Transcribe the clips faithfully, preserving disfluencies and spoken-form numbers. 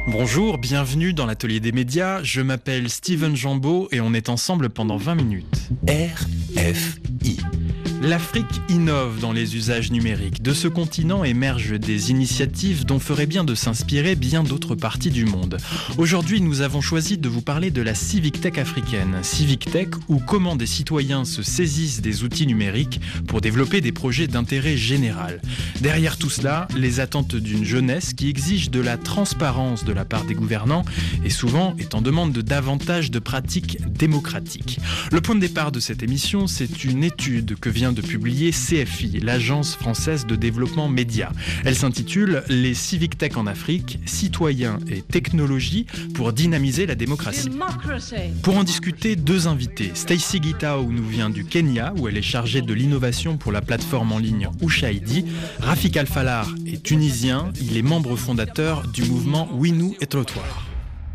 Bonjour, bienvenue dans l'Atelier des médias. Je m'appelle Steven Jambeau et on est ensemble pendant vingt minutes. R F I. L'Afrique innove dans les usages numériques. De ce continent émergent des initiatives dont ferait bien de s'inspirer bien d'autres parties du monde. Aujourd'hui, nous avons choisi de vous parler de la Civic Tech africaine. Civic Tech, ou comment des citoyens se saisissent des outils numériques pour développer des projets d'intérêt général. Derrière tout cela, les attentes d'une jeunesse qui exige de la transparence de la part des gouvernants et souvent est en demande de davantage de pratiques démocratiques. Le point de départ de cette émission, c'est une étude que vient de publier C F I, l'Agence française de développement média. Elle s'intitule « Les Civic Tech en Afrique, citoyens et technologies pour dynamiser la démocratie ». Pour en discuter, deux invités. Stacy Gitau nous vient du Kenya, où elle est chargée de l'innovation pour la plateforme en ligne Ushaidi. Rafik Alfalar est tunisien, il est membre fondateur du mouvement Winou et Trottoir.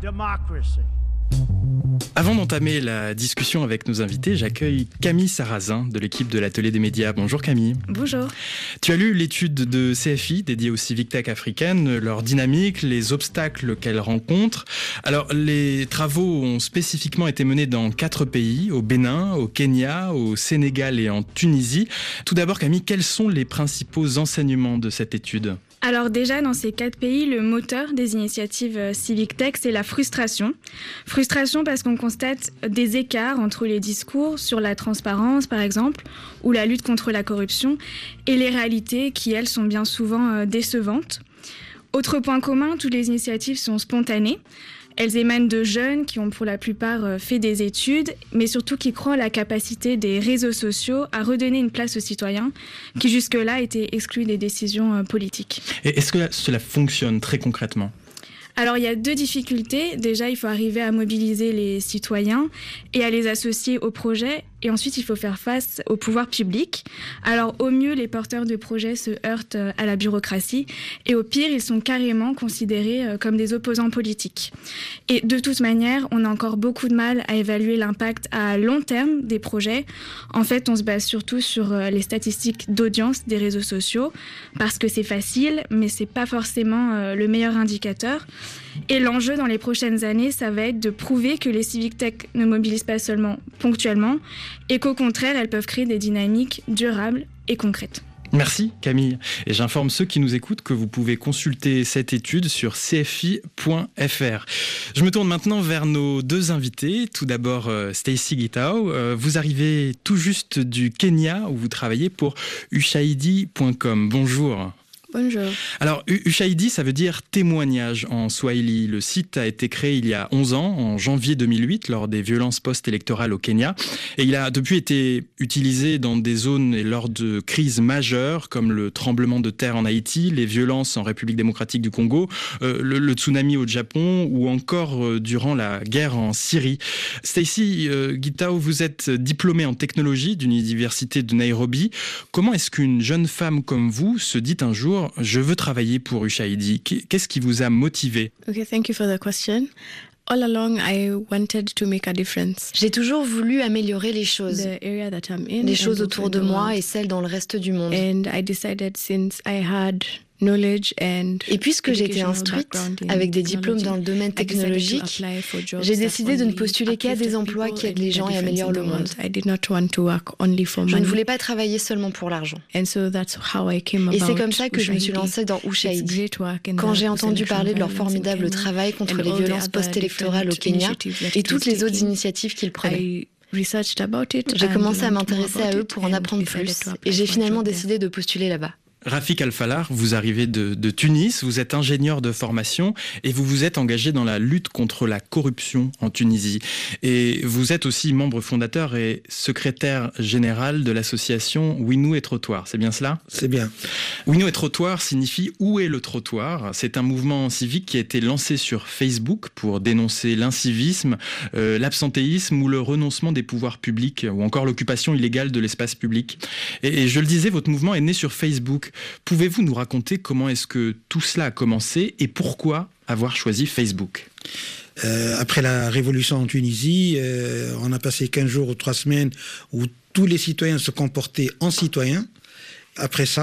Avant d'entamer la discussion avec nos invités, j'accueille Camille Sarrazin de l'équipe de l'Atelier des médias. Bonjour Camille. Bonjour. Tu as lu l'étude de C F I dédiée aux Civic Tech africaines, leur dynamique, les obstacles qu'elles rencontrent. Alors, les travaux ont spécifiquement été menés dans quatre pays, au Bénin, au Kenya, au Sénégal et en Tunisie. Tout d'abord Camille, quels sont les principaux enseignements de cette étude ? Alors déjà, dans ces quatre pays, le moteur des initiatives Civic Tech, c'est la frustration. Frustration parce qu'on constate des écarts entre les discours sur la transparence, par exemple, ou la lutte contre la corruption, et les réalités qui, elles, sont bien souvent décevantes. Autre point commun, toutes les initiatives sont spontanées. Elles émanent de jeunes qui ont pour la plupart fait des études, mais surtout qui croient à la capacité des réseaux sociaux à redonner une place aux citoyens qui jusque-là étaient exclus des décisions politiques. Et est-ce que cela fonctionne très concrètement ? Alors, il y a deux difficultés. Déjà, il faut arriver à mobiliser les citoyens et à les associer au projet. Et ensuite, il faut faire face au pouvoir public. Alors, au mieux, les porteurs de projets se heurtent à la bureaucratie. Et au pire, ils sont carrément considérés comme des opposants politiques. Et de toute manière, on a encore beaucoup de mal à évaluer l'impact à long terme des projets. En fait, on se base surtout sur les statistiques d'audience des réseaux sociaux, parce que c'est facile, mais c'est pas forcément le meilleur indicateur. Et l'enjeu dans les prochaines années, ça va être de prouver que les Civic Tech ne mobilisent pas seulement ponctuellement et qu'au contraire, elles peuvent créer des dynamiques durables et concrètes. Merci Camille. Et j'informe ceux qui nous écoutent que vous pouvez consulter cette étude sur c f i point f r. Je me tourne maintenant vers nos deux invités. Tout d'abord, euh, Stacy Gitau. Euh, vous arrivez tout juste du Kenya où vous travaillez pour ushaidi point com. Bonjour. Bonjour. Alors, Ushaidi, ça veut dire témoignage en swahili. Le site a été créé il y a onze ans, en janvier deux mille huit, lors des violences post-électorales au Kenya. Et il a depuis été utilisé dans des zones et lors de crises majeures, comme le tremblement de terre en Haïti, les violences en République démocratique du Congo, euh, le, le tsunami au Japon ou encore euh, durant la guerre en Syrie. Stacy euh, Gitau, vous êtes diplômée en technologie d'une université de Nairobi. Comment est-ce qu'une jeune femme comme vous se dit un jour « Je veux travailler pour Ushaidi ». Qu'est-ce qui vous a motivé ? Okay, thank you for the question. All along, I wanted to make a difference. J'ai toujours voulu améliorer les choses, The area that I'm in les choses and autour de also in the moi world. et celles dans le reste du monde. And I decided since I had knowledge and Et puisque j'étais educational instruite background in avec des diplômes dans le domaine I decided to technologique, apply for jobs j'ai that décidé de ne only postuler qu'à des uplifted emplois people qui aident and les make a gens et difference améliorent in le the monde. world. I did not want to work only for Je ne money. voulais pas travailler seulement pour l'argent. And so that's how I came Et c'est about comme ça que je me suis Ushaidi. lancée dans It's Ushaidi. great work in Quand the j'ai entendu post-election parler de leur violence in formidable Kenya travail contre and les all the violences other post-électorales au different Kenya initiatives that et it toutes is les autres taking, initiatives qu'ils prenaient. I researched about it J'ai and commencé à learned more m'intéresser à about eux it pour en and apprendre decided plus to apply et j'ai for a finalement job there. décidé de postuler là-bas. Rafik Alfalar, vous arrivez de, de Tunis, vous êtes ingénieur de formation et vous vous êtes engagé dans la lutte contre la corruption en Tunisie. Et vous êtes aussi membre fondateur et secrétaire général de l'association Winou et Trottoir, c'est bien cela ? C'est bien. Winou et Trottoir signifie « Où est le trottoir ?». C'est un mouvement civique qui a été lancé sur Facebook pour dénoncer l'incivisme, euh, l'absentéisme ou le renoncement des pouvoirs publics ou encore l'occupation illégale de l'espace public. Et, et je le disais, votre mouvement est né sur Facebook. Pouvez-vous nous raconter comment est-ce que tout cela a commencé et pourquoi avoir choisi Facebook ? Euh, après la révolution en Tunisie, euh, on a passé quinze jours ou trois semaines où tous les citoyens se comportaient en citoyens. Après ça,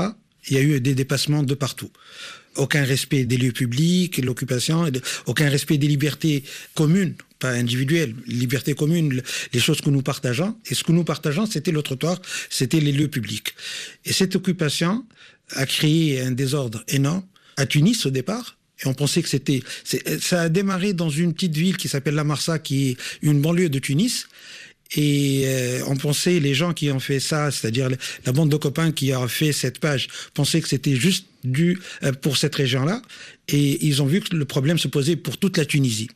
il y a eu des dépassements de partout. Aucun respect des lieux publics, l'occupation, aucun respect des libertés communes, pas individuelles, libertés communes, les choses que nous partageons. Et ce que nous partageons, c'était le trottoir, c'était les lieux publics. Et cette occupation a créé un désordre énorme à Tunis au départ. Et on pensait que c'était... C'est, ça a démarré dans une petite ville qui s'appelle La Marsa, qui est une banlieue de Tunis. Et euh, on pensait, les gens qui ont fait ça, c'est-à-dire la bande de copains qui a fait cette page, pensaient que c'était juste dû euh, pour cette région-là. Et ils ont vu que le problème se posait pour toute la Tunisie.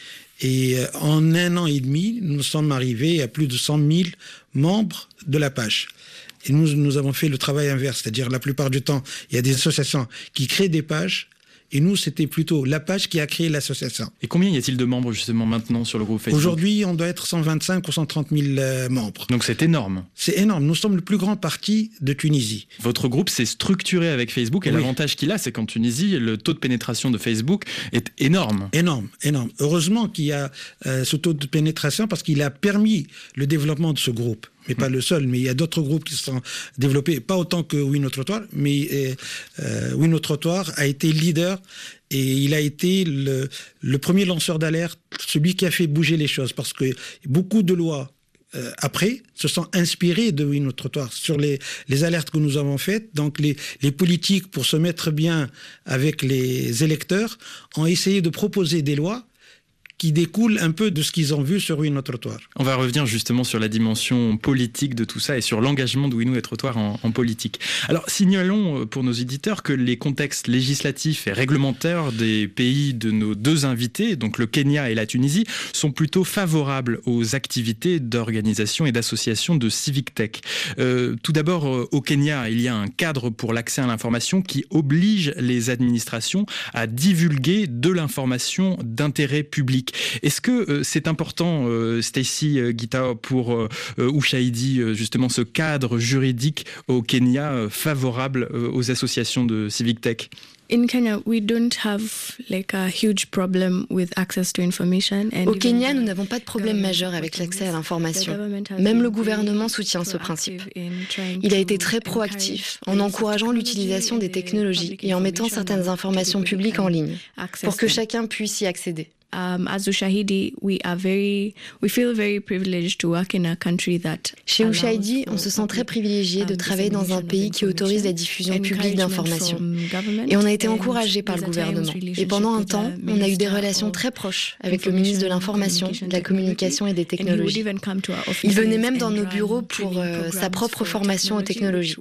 Et euh, en un an et demi, nous sommes arrivés à plus de cent mille membres de la page. Et nous, nous avons fait le travail inverse, c'est-à-dire la plupart du temps, il y a des associations qui créent des pages. Et nous, c'était plutôt la page qui a créé l'association. Et combien y a-t-il de membres justement maintenant sur le groupe Facebook ? Aujourd'hui, on doit être cent vingt-cinq ou cent trente mille euh, membres. Donc c'est énorme. C'est énorme. Nous sommes le plus grand parti de Tunisie. Votre groupe s'est structuré avec Facebook et oui. L'avantage qu'il a, c'est qu'en Tunisie, le taux de pénétration de Facebook est énorme. Énorme, énorme. Heureusement qu'il y a euh, ce taux de pénétration parce qu'il a permis le développement de ce groupe. Mais pas le seul, mais il y a d'autres groupes qui se sont développés, pas autant que Oui No Trottoir, mais euh, euh, Oui No Trottoir a été leader et il a été le, le premier lanceur d'alerte, celui qui a fait bouger les choses, parce que beaucoup de lois euh, après se sont inspirées de Oui No Trottoir sur les, les alertes que nous avons faites. Donc les, les politiques, pour se mettre bien avec les électeurs, ont essayé de proposer des lois qui découle un peu de ce qu'ils ont vu sur Oui No Trottoir. On va revenir justement sur la dimension politique de tout ça et sur l'engagement de Oui No Trottoir en, en politique. Alors, signalons pour nos éditeurs que les contextes législatifs et réglementaires des pays de nos deux invités, donc le Kenya et la Tunisie, sont plutôt favorables aux activités d'organisation et d'association de Civic Tech. Euh, tout d'abord, au Kenya, il y a un cadre pour l'accès à l'information qui oblige les administrations à divulguer de l'information d'intérêt public. Est-ce que euh, c'est important, euh, Stacy euh, Gitao, pour euh, Ushahidi, euh, justement, ce cadre juridique au Kenya euh, favorable euh, aux associations de Civic Tech ? In Kenya, we don't have like a huge problem with access to information. Au Kenya, nous n'avons pas de problème majeur avec l'accès à l'information. Même le gouvernement soutient ce principe. Il a été très proactif en encourageant l'utilisation des technologies et en mettant certaines informations publiques en ligne pour que chacun puisse y accéder. Um, as Ushahidi, we are very, we feel very privileged to work in a country that. Chez Ushahidi, on se sent très privilégié de travailler dans un pays qui autorise la diffusion publique d'informations. Et on a été encouragé par le gouvernement. Et pendant un temps, on a eu des relations très proches avec le ministre de l'Information, de la Communication et des Technologies. Il venait même dans nos bureaux pour euh, sa propre formation aux technologies,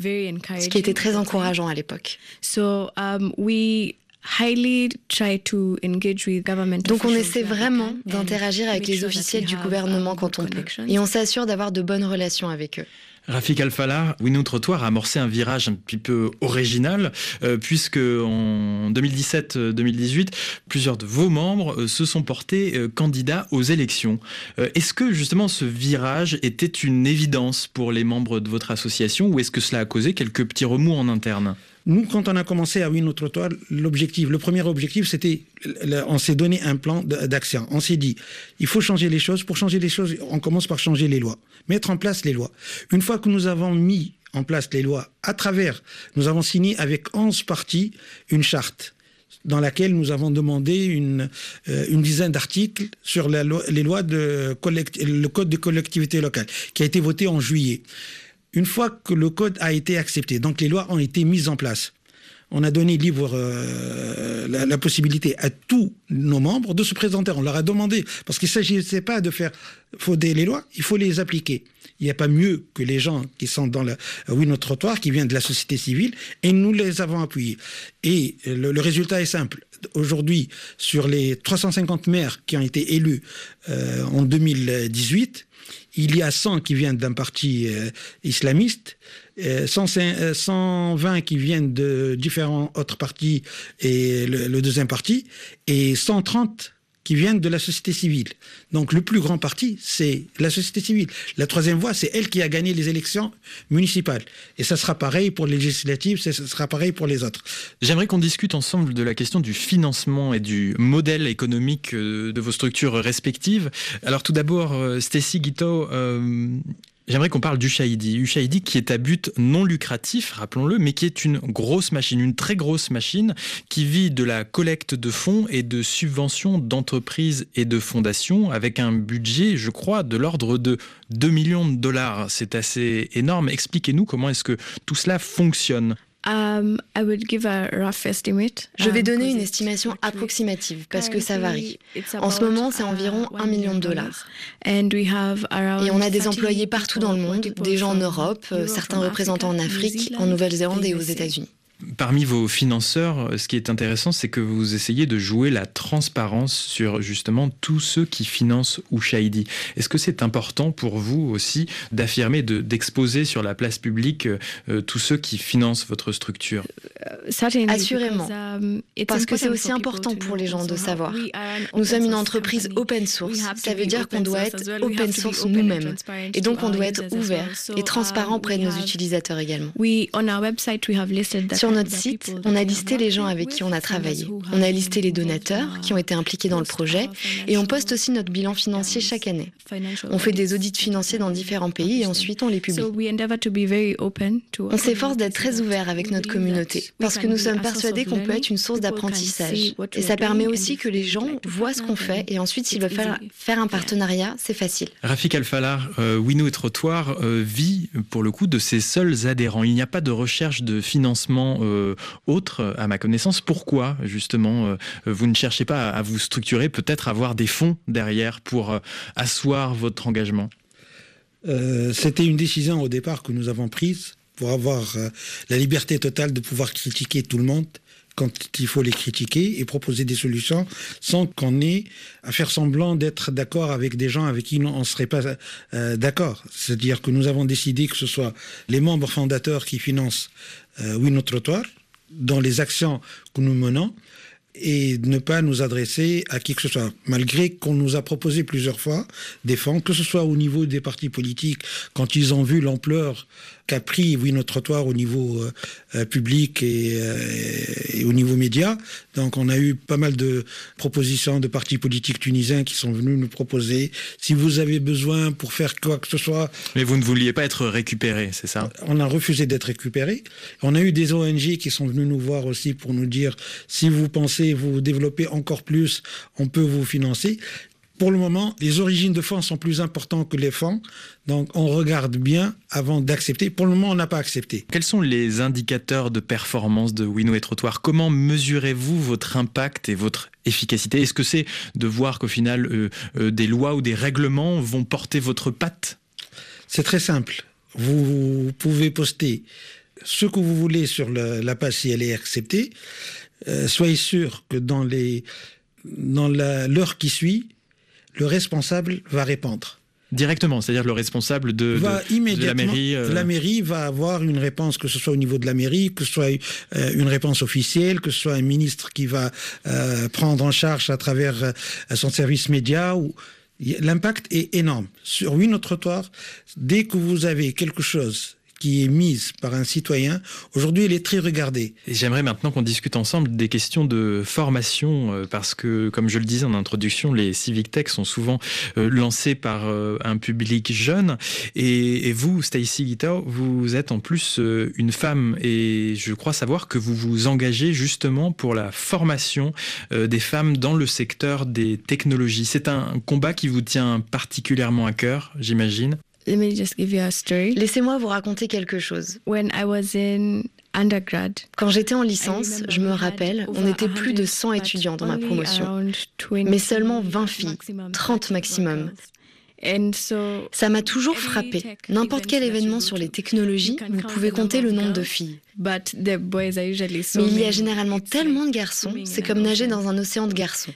ce qui était très encourageant à l'époque. So, um, we Donc on essaie vraiment d'interagir avec les officiels du gouvernement quand on peut. Et on s'assure d'avoir de bonnes relations avec eux. Rafik Al-Fallah, Oui No Trottoir a amorcé un virage un petit peu original, euh, puisque en deux mille dix-sept deux mille dix-huit, plusieurs de vos membres euh, se sont portés euh, candidats aux élections. Euh, est-ce que justement ce virage était une évidence pour les membres de votre association, ou est-ce que cela a causé quelques petits remous en interne ? Nous, quand on a commencé à Oui No Trottoir, l'objectif, le premier objectif, c'était, on s'est donné un plan d'action. On s'est dit, il faut changer les choses. Pour changer les choses, on commence par changer les lois, mettre en place les lois. Une fois que nous avons mis en place les lois, à travers, nous avons signé avec onze partis une charte dans laquelle nous avons demandé une, euh, une dizaine d'articles sur la loi, les lois de collect, le code des collectivités locales, qui a été voté en juillet. Une fois que le code a été accepté, donc les lois ont été mises en place, on a donné libre euh, la, la possibilité à tous nos membres de se présenter. On leur a demandé, parce qu'il ne s'agissait pas de faire fauder les lois, il faut les appliquer. Il n'y a pas mieux que les gens qui sont dans le Oui No Trottoir, qui viennent de la société civile, et nous les avons appuyés. Et le, le résultat est simple. Aujourd'hui, sur les trois cent cinquante maires qui ont été élus euh, en deux mille dix-huit, il y a cent qui viennent d'un parti euh, islamiste, euh, cent, euh, cent vingt qui viennent de différents autres partis et le, le deuxième parti, et cent trente qui viennent de la société civile. Donc le plus grand parti, c'est la société civile. La troisième voie, c'est elle qui a gagné les élections municipales. Et ça sera pareil pour les législatives, ça sera pareil pour les autres. J'aimerais qu'on discute ensemble de la question du financement et du modèle économique de vos structures respectives. Alors tout d'abord, Stacy Gitao, euh, J'aimerais qu'on parle d'Ushaidi. Ushaidi qui est à but non lucratif, rappelons-le, mais qui est une grosse machine, une très grosse machine qui vit de la collecte de fonds et de subventions d'entreprises et de fondations avec un budget, je crois, de l'ordre de deux millions de dollars. C'est assez énorme. Expliquez-nous comment est-ce que tout cela fonctionne. Um, I would give a rough estimate. Je vais donner une estimation approximative parce que ça varie. En ce moment, c'est environ un million de dollars. Et on a des employés partout dans le monde, des gens en Europe, certains représentants en Afrique, en Nouvelle-Zélande et aux États-Unis. Parmi vos financeurs, ce qui est intéressant, c'est que vous essayez de jouer la transparence sur justement tous ceux qui financent Ushaidi. Est-ce que c'est important pour vous aussi d'affirmer, de, d'exposer sur la place publique euh, tous ceux qui financent votre structure ? Assurément, parce que c'est aussi important pour les gens de savoir. Nous sommes une entreprise open source, ça veut dire qu'on doit être open source nous-mêmes. Et donc on doit être ouvert et transparent auprès de nos utilisateurs également. Sur notre site, on a listé les gens avec qui on a travaillé. On a listé les donateurs qui ont été impliqués dans le projet et on poste aussi notre bilan financier chaque année. On fait des audits financiers dans différents pays et ensuite on les publie. On s'efforce d'être très ouvert avec notre communauté parce que nous sommes persuadés qu'on peut être une source d'apprentissage. Et ça permet aussi que les gens voient ce qu'on fait et ensuite s'ils veulent faire, faire un partenariat, c'est facile. Rafik Al-Fallah, euh, Winnow et Trottoir euh, vit pour le coup de ses seuls adhérents. Il n'y a pas de recherche de financement euh, autre à ma connaissance. Pourquoi justement euh, vous ne cherchez pas à, à vous structurer, peut-être avoir des fonds derrière pour euh, asseoir votre engagement ? euh, C'était une décision au départ que nous avons prise pour avoir euh, la liberté totale de pouvoir critiquer tout le monde quand il faut les critiquer et proposer des solutions sans qu'on ait à faire semblant d'être d'accord avec des gens avec qui on ne serait pas euh, d'accord. C'est-à-dire que nous avons décidé que ce soit les membres fondateurs qui financent euh, Winnow Trottoir dans les actions que nous menons et ne pas nous adresser à qui que ce soit, malgré qu'on nous a proposé plusieurs fois des fonds, que ce soit au niveau des partis politiques, quand ils ont vu l'ampleur qu'a pris Winnow Trottoir au niveau euh, public et, euh, et au niveau média. Donc on a eu pas mal de propositions de partis politiques tunisiens qui sont venus nous proposer si vous avez besoin pour faire quoi que ce soit. Mais vous ne vouliez pas être récupéré, c'est ça ? On a refusé d'être récupéré. On a eu des O N G qui sont venus nous voir aussi pour nous dire si vous pensez vous développer encore plus, on peut vous financer. Pour le moment, les origines de fonds sont plus importantes que les fonds, donc on regarde bien avant d'accepter. Pour le moment, on n'a pas accepté. Quels sont les indicateurs de performance de Winnow et Trottoir ? Comment mesurez-vous votre impact et votre efficacité ? Est-ce que c'est de voir qu'au final, euh, euh, des lois ou des règlements vont porter votre patte ? C'est très simple. Vous pouvez poster ce que vous voulez sur le, la page si elle est acceptée. Euh, soyez sûr que dans, les, dans la, l'heure qui suit, le responsable va répondre. Directement, c'est-à-dire le responsable de, va de, immédiatement, de la mairie euh... La mairie va avoir une réponse, que ce soit au niveau de la mairie, que ce soit euh, une réponse officielle, que ce soit un ministre qui va euh, prendre en charge à travers euh, son service média. Ou... L'impact est énorme. Sur Winnow Trottoir, dès que vous avez quelque chose qui est mise par un citoyen, aujourd'hui, elle est très regardée. Et j'aimerais maintenant qu'on discute ensemble des questions de formation, parce que, comme je le disais en introduction, les Civic Tech sont souvent euh, lancés par euh, un public jeune. Et, et vous, Stacey Guiteau, vous êtes en plus euh, une femme, et je crois savoir que vous vous engagez justement pour la formation euh, des femmes dans le secteur des technologies. C'est un combat qui vous tient particulièrement à cœur, j'imagine. Let me just give you a story. Laissez-moi vous raconter quelque chose. When I was in undergrad, quand j'étais en licence, je me rappelle, on était plus de cent étudiants dans ma promotion, mais seulement vingt filles, trente maximum. Ça m'a toujours frappé. N'importe quel événement sur les technologies, vous pouvez compter le nombre de filles. Mais il y a généralement tellement de garçons, c'est comme nager dans un océan de garçons.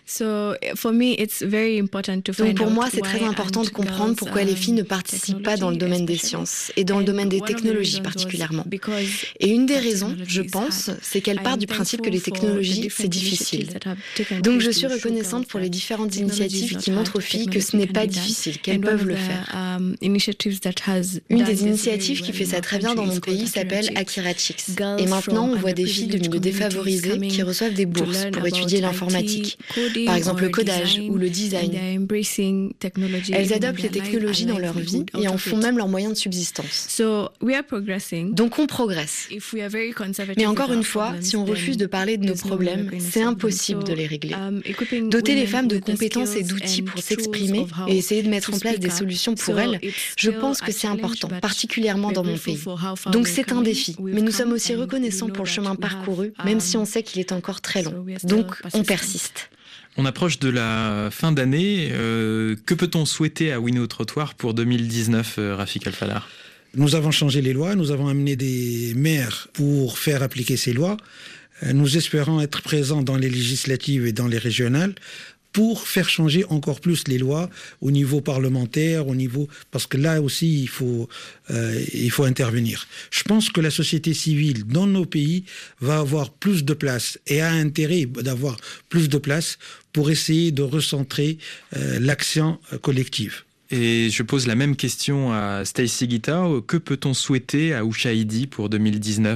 Donc pour moi, c'est très important de comprendre pourquoi les filles ne participent pas dans le domaine des sciences, et dans le domaine des technologies particulièrement. Et une des raisons, je pense, c'est qu'elle part du principe que les technologies, c'est difficile. Donc je suis reconnaissante pour les différentes initiatives qui montrent aux filles que ce n'est pas difficile, qu'elles peuvent le faire. Une des initiatives qui fait ça très bien dans mon pays s'appelle Akira Chicks. Et maintenant, on voit des filles de milieux défavorisés qui reçoivent des bourses pour étudier l'informatique, par exemple le codage ou le design. Elles adoptent les technologies dans leur vie et en font même leur moyen de subsistance. Donc on progresse. Mais encore une fois, si on refuse de parler de nos problèmes, c'est impossible de les régler. Doter les femmes de compétences et d'outils pour s'exprimer et essayer de mettre en place des solutions pour elles, je pense que c'est important, particulièrement dans mon pays. Donc c'est un défi, mais nous sommes aussi reconnaissants pour le chemin parcouru, même si on sait qu'il est encore très long. Donc on persiste. On approche de la fin d'année. Euh, que peut-on souhaiter à Winnie au trottoir pour deux mille dix-neuf, euh, Rafik Al-Fallar ? Nous avons changé les lois, nous avons amené des maires pour faire appliquer ces lois. Nous espérons être présents dans les législatives et dans les régionales pour faire changer encore plus les lois au niveau parlementaire, au niveau parce que là aussi il faut euh, il faut intervenir. Je pense que la société civile dans nos pays va avoir plus de place et a intérêt d'avoir plus de place pour essayer de recentrer euh, l'action collective. Et je pose la même question à Stacey Guitao. Que peut-on souhaiter à Ushaidi pour deux mille dix-neuf ?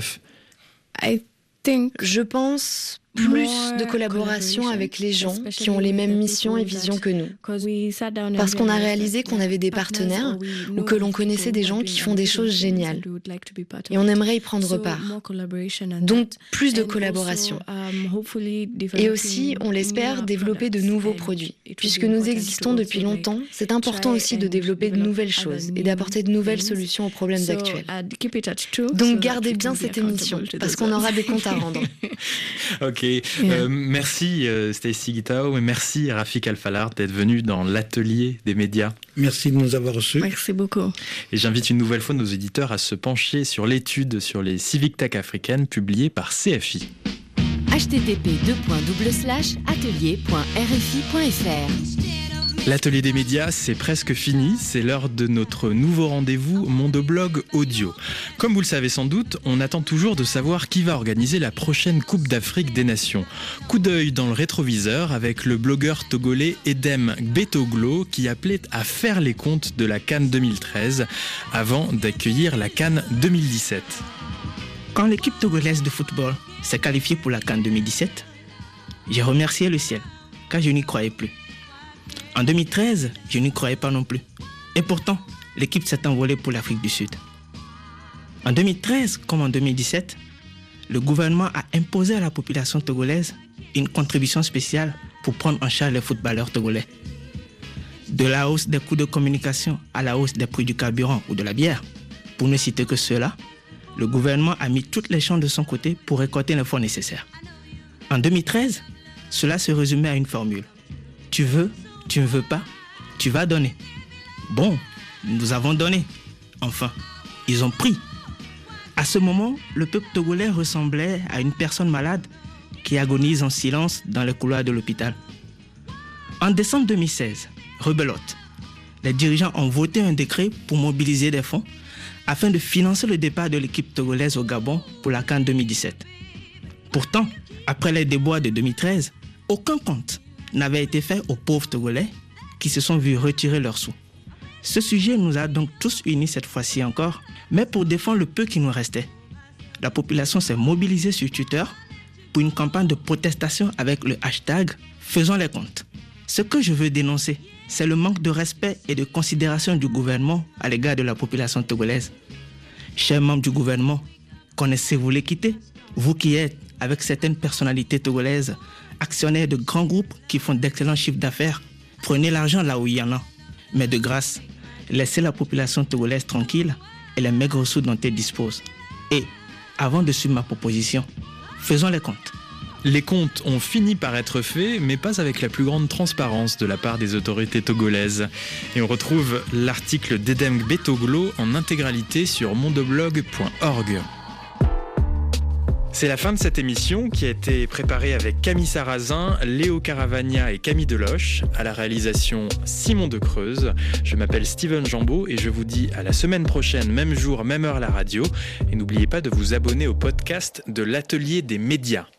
Je pense plus de collaboration avec les gens qui ont les mêmes missions et visions que nous. Parce qu'on a réalisé qu'on avait des partenaires ou que l'on connaissait des gens qui font des choses géniales. Et on aimerait y prendre part. Donc, plus de collaboration. Et aussi, on l'espère, développer de nouveaux produits. Puisque nous existons depuis longtemps, c'est important aussi de développer de nouvelles choses et d'apporter de nouvelles solutions aux problèmes actuels. Donc, gardez bien cette émission, parce qu'on aura des comptes à rendre. Ok. Euh, merci euh, Stacey Guitao et merci Rafik Al-Fallar d'être venu dans l'atelier des médias. Merci de nous avoir reçus. Merci beaucoup. Et j'invite une nouvelle fois nos éditeurs à se pencher sur l'étude sur les civic tech africaines publiée par C F I. h t t p deux point double slash atelier point r f i point f r. L'atelier des médias, c'est presque fini, c'est l'heure de notre nouveau rendez-vous Mondoblog Audio. Comme vous le savez sans doute, on attend toujours de savoir qui va organiser la prochaine Coupe d'Afrique des Nations. Coup d'œil dans le rétroviseur avec le blogueur togolais Edem Gbetoglo qui appelait à faire les comptes de la CAN deux mille treize avant d'accueillir la CAN deux mille dix-sept. Quand l'équipe togolaise de football s'est qualifiée pour la CAN deux mille dix-sept, j'ai remercié le ciel, car je n'y croyais plus. En deux mille treize, je n'y croyais pas non plus. Et pourtant, l'équipe s'est envolée pour l'Afrique du Sud. En deux mille treize, comme en deux mille dix-sept, le gouvernement a imposé à la population togolaise une contribution spéciale pour prendre en charge les footballeurs togolais. De la hausse des coûts de communication à la hausse des prix du carburant ou de la bière, pour ne citer que cela, le gouvernement a mis toutes les chances de son côté pour récolter les fonds nécessaires. En deux mille treize, cela se résumait à une formule. Tu veux, tu ne veux pas, tu vas donner. Bon, nous avons donné. Enfin, ils ont pris. À ce moment, le peuple togolais ressemblait à une personne malade qui agonise en silence dans les couloirs de l'hôpital. En décembre deux mille seize, rebelote, les dirigeants ont voté un décret pour mobiliser des fonds afin de financer le départ de l'équipe togolaise au Gabon pour la CAN deux mille dix-sept. Pourtant, après les déboires de deux mille treize, aucun compte n'avait été fait aux pauvres Togolais qui se sont vus retirer leurs sous. Ce sujet nous a donc tous unis cette fois-ci encore, mais pour défendre le peu qui nous restait. La population s'est mobilisée sur Twitter pour une campagne de protestation avec le hashtag « Faisons les comptes ». Ce que je veux dénoncer, c'est le manque de respect et de considération du gouvernement à l'égard de la population togolaise. Chers membres du gouvernement, connaissez-vous l'équité ? Vous qui êtes, avec certaines personnalités togolaises, actionnaires de grands groupes qui font d'excellents chiffres d'affaires, prenez l'argent là où il y en a. Mais de grâce, laissez la population togolaise tranquille et les maigres sous dont elle dispose. Et, avant de suivre ma proposition, faisons les comptes. Les comptes ont fini par être faits, mais pas avec la plus grande transparence de la part des autorités togolaises. Et on retrouve l'article d'Edem Gbetoglo en intégralité sur mondoblog point org. C'est la fin de cette émission qui a été préparée avec Camille Sarrazin, Léo Caravagna et Camille Deloche. À la réalisation, Simon de Creuse. Je m'appelle Steven Jambeau et je vous dis à la semaine prochaine, même jour, même heure à la radio. Et n'oubliez pas de vous abonner au podcast de l'Atelier des médias.